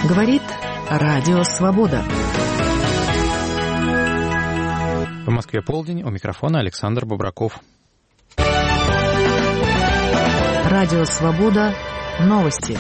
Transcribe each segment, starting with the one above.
Говорит Радио Свобода. В Москве полдень, у микрофона Александр Бобраков. Радио Свобода. Новости.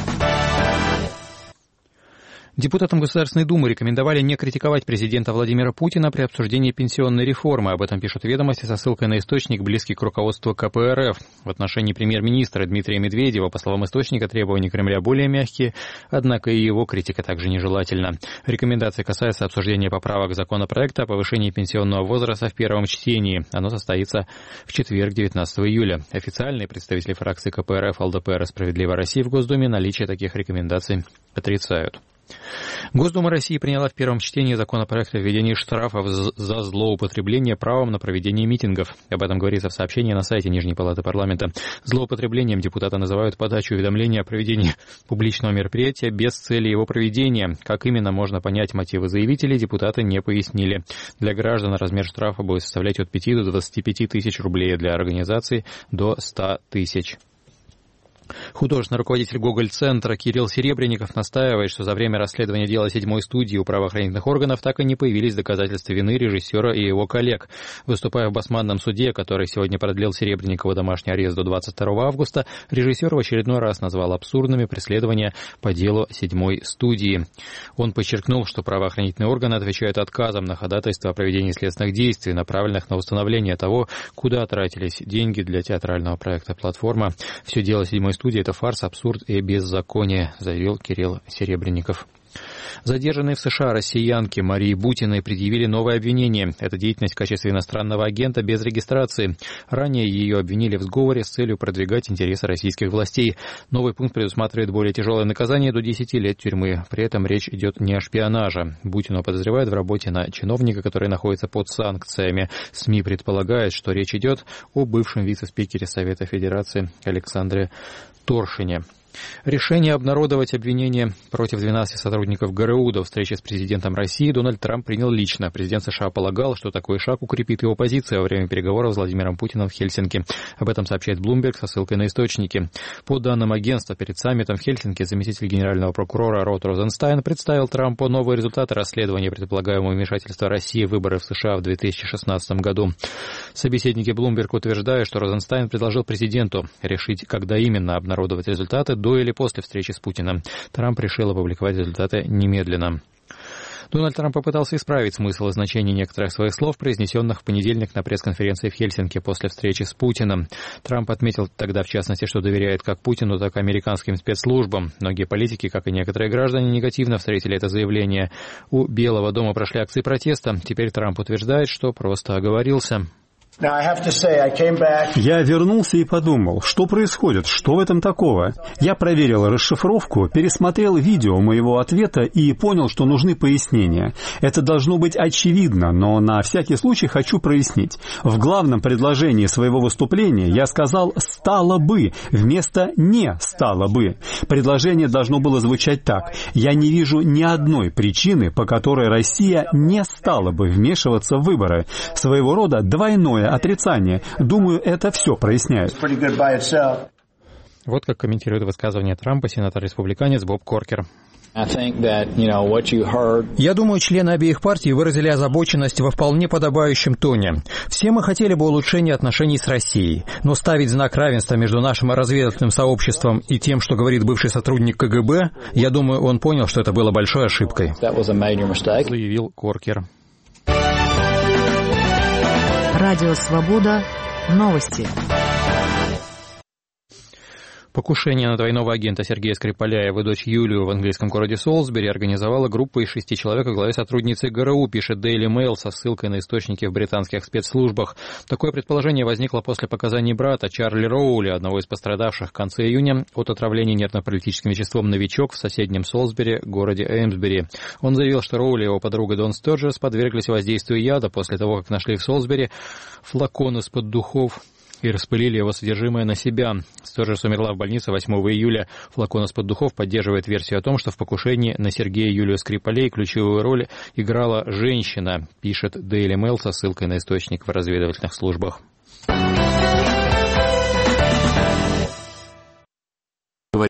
Депутатам Государственной Думы рекомендовали не критиковать президента Владимира Путина при обсуждении пенсионной реформы. Об этом пишут «Ведомости» со ссылкой на источник, близкий к руководству КПРФ. В отношении премьер-министра Дмитрия Медведева, по словам источника, требования Кремля более мягкие, однако и его критика также нежелательна. Рекомендации касаются обсуждения поправок законопроекта о повышении пенсионного возраста в первом чтении. Оно состоится в четверг, 19 июля. Официальные представители фракции КПРФ, ЛДПР и «Справедливая Россия» в Госдуме наличие таких рекомендаций отрицают. Госдума России приняла в первом чтении законопроект о введении штрафов за злоупотребление правом на проведение митингов. Об этом говорится в сообщении на сайте Нижней палаты парламента. Злоупотреблением депутаты называют подачу уведомления о проведении публичного мероприятия без цели его проведения. Как именно можно понять мотивы заявителей, депутаты не пояснили. Для граждан размер штрафа будет составлять от 5 до 25 тысяч рублей, для организаций до 100 тысяч. Художественный руководитель Гоголь-центра Кирилл Серебренников настаивает, что за время расследования дела 7-й студии у правоохранительных органов так и не появились доказательства вины режиссера и его коллег. Выступая в Басманном суде, который сегодня продлил Серебренникову домашний арест до 22 августа, режиссер в очередной раз назвал абсурдными преследования по делу 7-й студии. Он подчеркнул, что правоохранительные органы отвечают отказом на ходатайство о проведении следственных действий, направленных на установление того, куда тратились деньги для театрального проекта «Платформа». Все дело 7-й студии — это фарс, абсурд и беззаконие, заявил Кирилл Серебренников. Задержанной в США россиянке Марии Бутиной предъявили новое обвинение. Это деятельность в качестве иностранного агента без регистрации. Ранее ее обвинили в сговоре с целью продвигать интересы российских властей. Новый пункт предусматривает более тяжелое наказание до 10 лет тюрьмы. При этом речь идет не о шпионаже. Бутину подозревают в работе на чиновника, который находится под санкциями. СМИ предполагают, что речь идет о бывшем вице-спикере Совета Федерации Александре Торшине. Решение обнародовать обвинения против 12 сотрудников ГРУ до встречи с президентом России Дональд Трамп принял лично. Президент США полагал, что такой шаг укрепит его позицию во время переговоров с Владимиром Путиным в Хельсинки. Об этом сообщает Bloomberg со ссылкой на источники. По данным агентства, перед саммитом в Хельсинки заместитель генерального прокурора Род Розенстайн представил Трампу новые результаты расследования предполагаемого вмешательства России в выборы в США в 2016 году. Собеседники Bloomberg утверждают, что Розенстайн предложил президенту решить, когда именно обнародовать результаты, до или после встречи с Путиным. Трамп решил опубликовать результаты немедленно. Дональд Трамп попытался исправить смысл и значение некоторых своих слов, произнесенных в понедельник на пресс-конференции в Хельсинки после встречи с Путиным. Трамп отметил тогда, в частности, что доверяет как Путину, так и американским спецслужбам. Многие политики, как и некоторые граждане, негативно встретили это заявление. У Белого дома прошли акции протеста. Теперь Трамп утверждает, что просто оговорился. Я вернулся и подумал, что происходит, что в этом такого. Я проверил расшифровку, пересмотрел видео моего ответа и понял, что нужны пояснения. Это должно быть очевидно, но на всякий случай хочу прояснить. В главном предложении своего выступления я сказал «стало бы» вместо «не стало бы». Предложение должно было звучать так: «Я не вижу ни одной причины, по которой Россия не стала бы вмешиваться в выборы». Своего рода двойное отрицание. Думаю, это все проясняет. Вот как комментирует высказывание Трампа сенатор-республиканец Боб Коркер. Я думаю, члены обеих партий выразили озабоченность во вполне подобающем тоне. Все мы хотели бы улучшения отношений с Россией, но ставить знак равенства между нашим разведывательным сообществом и тем, что говорит бывший сотрудник КГБ, я думаю, он понял, что это было большой ошибкой. Заявил Коркер. Радио Свобода. Новости. Покушение на двойного агента Сергея Скрипаля и его дочь Юлию в английском городе Солсбери организовала группа из 6 человек во главе сотрудницы ГРУ, пишет Daily Mail со ссылкой на источники в британских спецслужбах. Такое предположение возникло после показаний брата Чарли Роули, одного из пострадавших в конце июня от отравления нервно-паралитическим веществом «Новичок» в соседнем Солсбери, городе Эймсбери. Он заявил, что Роули и его подруга Дон Стерджес подверглись воздействию яда после того, как нашли в Солсбери флакон из-под духов и распылили его содержимое на себя. Сторжес умерла в больнице 8 июля. Флакон из-под духов поддерживает версию о том, что в покушении на Сергея и Юлию Скрипалей ключевую роль играла женщина, пишет Daily Mail со ссылкой на источник в разведывательных службах.